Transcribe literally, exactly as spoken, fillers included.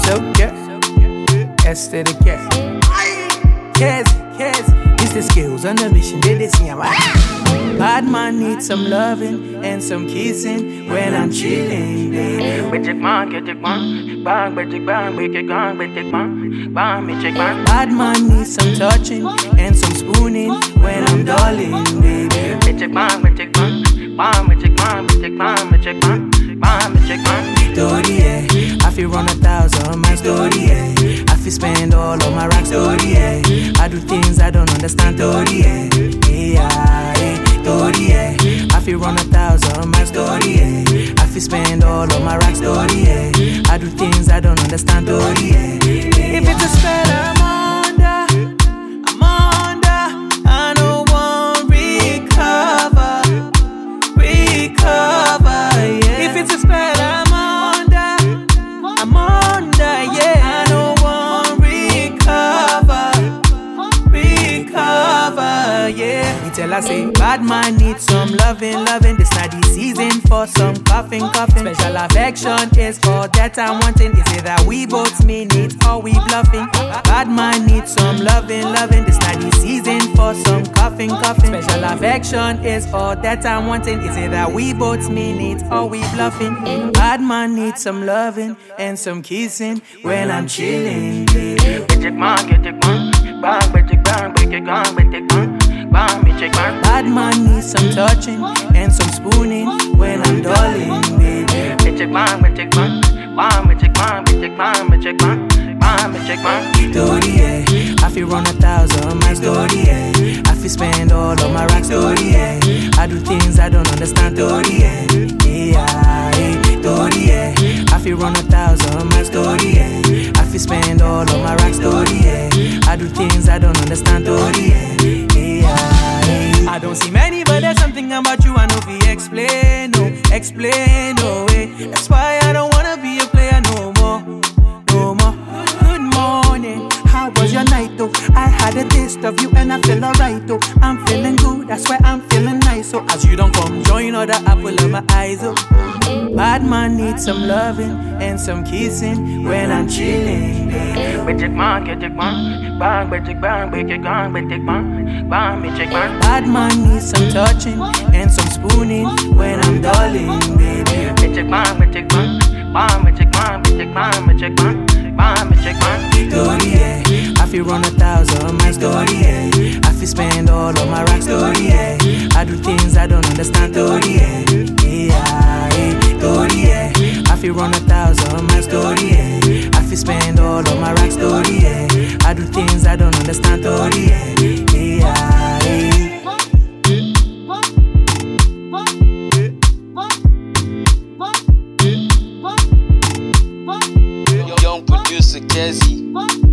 So yeah, S to the K. Kes, Kes, it's the skills on the mission. Did they see him? Bad man needs some loving and some kissing when I'm chilling, baby. Bad man needs some touching and some spooning when I'm darling, baby. Story, yeah. I feel run a thousand my story, yeah. I feel spend all of my racks, story, yeah. I do things I don't understand, story, yeah. Yeah, yeah. Story, yeah. I feel run a thousand my story, yeah. I feel spend all of my racks, story, yeah. I do things I don't understand, story, yeah. If it's a spell I'm under, I'm under. I don't want recover, recover, yeah. If it's a spell I'm under, I'm under, yeah. I don't want recover, recover, yeah. Me tell I say, bad man needs some loving, loving. This not the season for some coughing, coughing. Special affection is all that I'm wanting. Is it that we both mean it or we bluffing? Bad man needs some loving, loving. This not the season for some coughing, coughing. Special affection is all that I'm wanting. Is it that we both mean it or we bluffing? Bad man needs some loving and some kissing when I'm chilling, baby. Bad man needs some touching and some spooning when I'm darling, baby. Story, yeah. I feel run a thousand my story, yeah. I feel spend all of my racks, story, yeah. I do things I don't understand, story, yeah. Yeah, yeah. Story, yeah. I feel run a thousand my story, yeah. I feel spend all of my racks, story, yeah. I do things I don't understand, story, yeah. I don't see many, but there's something about you I know if you explain, no, explain, no way. That's why I don't wanna be a player no more, no more. Good morning, how was your night though? I had a taste of you and I feel alright though. I'm feeling good, that's why I'm feeling nice. So as you don't come join other apple of my eyes, oh. Bad man needs some loving and some kissing when I'm chilling, baby. Bad man needs some touching and some spooning when I'm darling, baby. Story, yeah. I feel run a thousand my story, yeah. I feel spend all of my racks, story, yeah. I do things I don't understand, story, yeah. Yeah, yeah. Story, yeah. I feel run a thousand my story, yeah. I feel spend all of my racks, story, yeah. I do things I don't understand, story, yeah. Yeah, yeah. Young producer Kezi.